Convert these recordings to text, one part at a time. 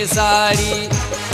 साड़ी।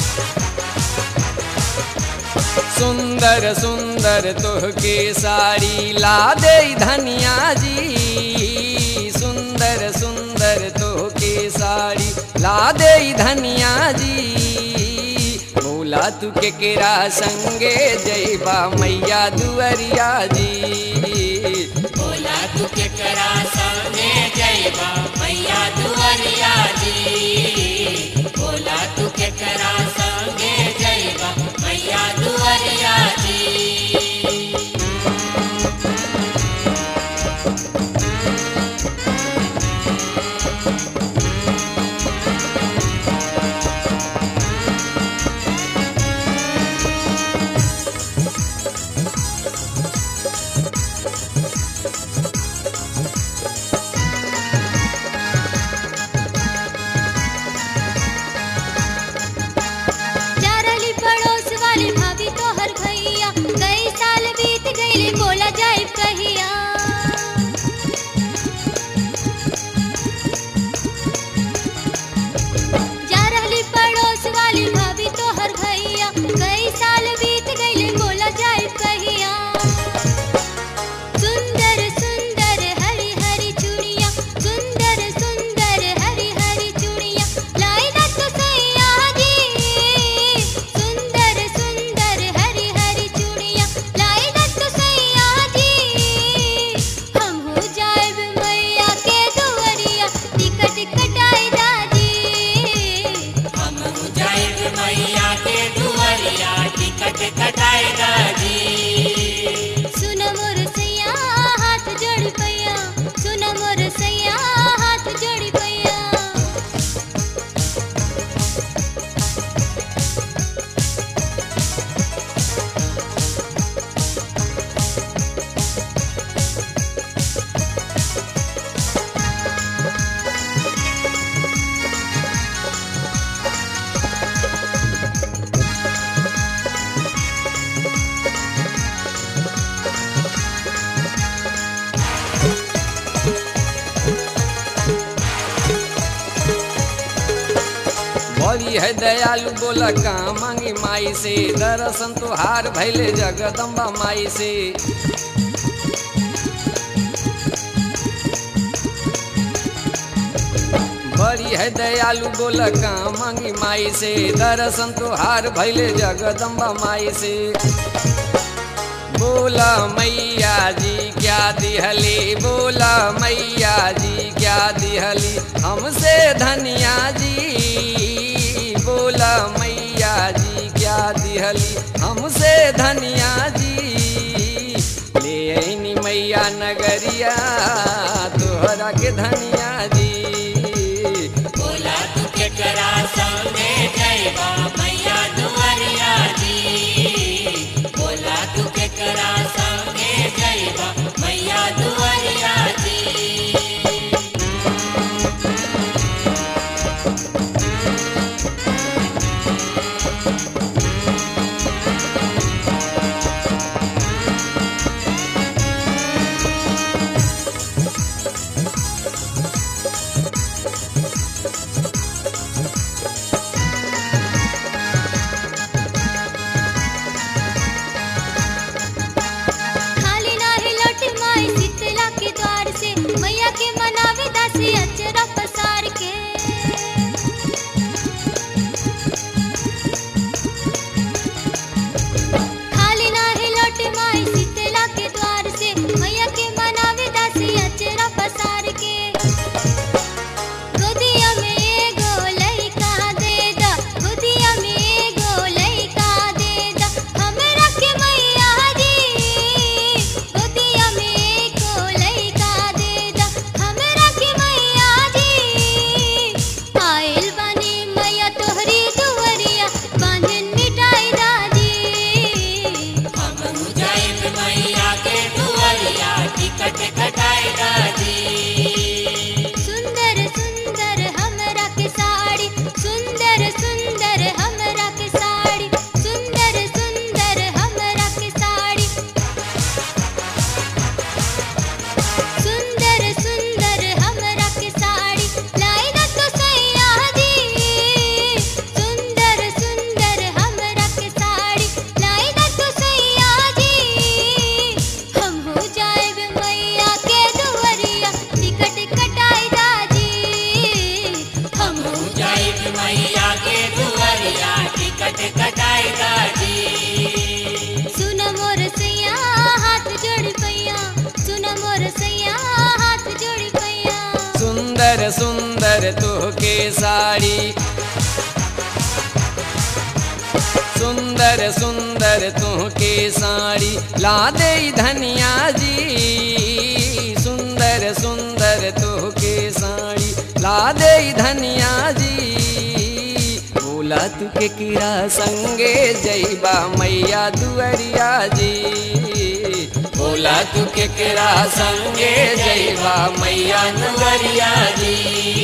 सुंदर सुंदर तोहके साड़ी ला दे धनिया जी। सुंदर सुंदर तोहके साड़ी ला दे धनिया जी। बोला तू केकरा संगे जइबा मैया दुअरिया जी। बोला तू केकरा संगे जइबा मैया दुअरिया जी। बोला तू केकरा संगे जइबा मैया दुअरिया जी। चारली पड़ोस वाली भाभी तोहर भैया कई साल बीत गईले बोला जाए कहिया। चारली पड़ोस वाली भाभी तोहर भैया कई साल बीत गईले बोला जाए कहिया। सुंदर सुंदर हरी हरी चूड़ियां सुंदर सुंदर हरी हरी चूड़ियां लाई ना तो सैया जी। सुंदर सुंदर हरी हरी चूड़ियां लाई ना तो सैया जी। हम हो जाएब मैया के दुअरिया टिकट कटाई दादी। हम जाइब मैया के दुअरिया टिकट कटाएगा जी। सुन मोर सैया हाथ जोड़ पैया सुन मोर सैया हाथ जोड़ पैया। बड़ी है दयालु बोला का मांगी माई से। दर्शन तुहार भैले जगदम्बा माई से। बड़ी है दयालु बोला का मांगी माई से। दर्शन तुहार भैले जगदम्बा माई से। बोला मैया जी क्या दिहली। बोला मैया जी क्या दिहली हमसे धनिया जी। बोला मैया जी क्या दिहली हमसे धनिया जी। ले आईनी मैया नगरिया तोहरा के धनिया जी। बोला तू केकरा संगे जइबा मैया दुअरिया जी। बोला तू केकरा संगे जइबा मैया दुअरिया जी। के कटाई दाजी सुन मोर सैया हाथ जोड़ी पैया सुन मोर सैया हाथ जोड़ी पैया सुंदर सुंदर तोहके साड़ी सुंदर सुंदर तोहके साड़ी ला दे धनिया जी सुंदर सुंदर तोहके साड़ी ला दे धनिया जी बोला तू के किरा संगे जइबा मैया दुअरिया जी बोला तू के किरा संगे जइबा मैया दुअरिया जी